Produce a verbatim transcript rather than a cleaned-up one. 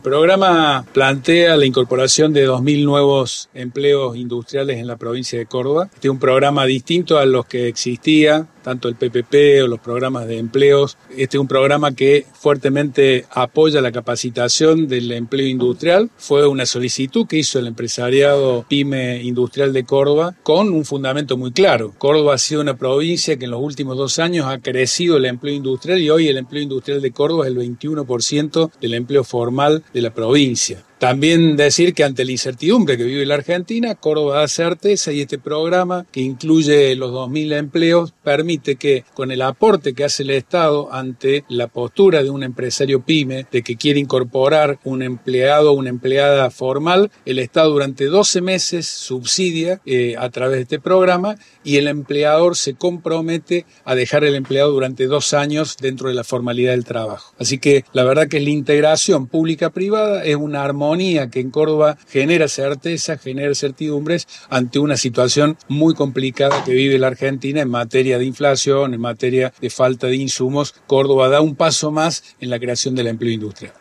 El programa plantea la incorporación de dos mil nuevos empleos industriales en la provincia de Córdoba. Este es un programa distinto a los que existía, tanto el P P P o los programas de empleos. Este es un programa que fuertemente apoya la capacitación del empleo industrial. Fue una solicitud que hizo el empresariado PYME Industrial de Córdoba con un fundamento muy claro. Córdoba ha sido una provincia que en los últimos dos años ha crecido el empleo industrial y hoy el empleo industrial de Córdoba es el veintiuno por ciento del empleo formal de la provincia. También decir que ante la incertidumbre que vive la Argentina, Córdoba da certeza y este programa, que incluye los dos mil empleos, permite que con el aporte que hace el Estado ante la postura de un empresario PYME de que quiere incorporar un empleado o una empleada formal, el Estado durante doce meses subsidia eh, a través de este programa y el empleador se compromete a dejar el empleado durante dos años dentro de la formalidad del trabajo. Así que la verdad que la integración pública-privada es una armonía que en Córdoba genera certeza, genera certidumbres ante una situación muy complicada que vive la Argentina en materia de inflación, en materia de falta de insumos. Córdoba da un paso más en la creación del empleo industrial.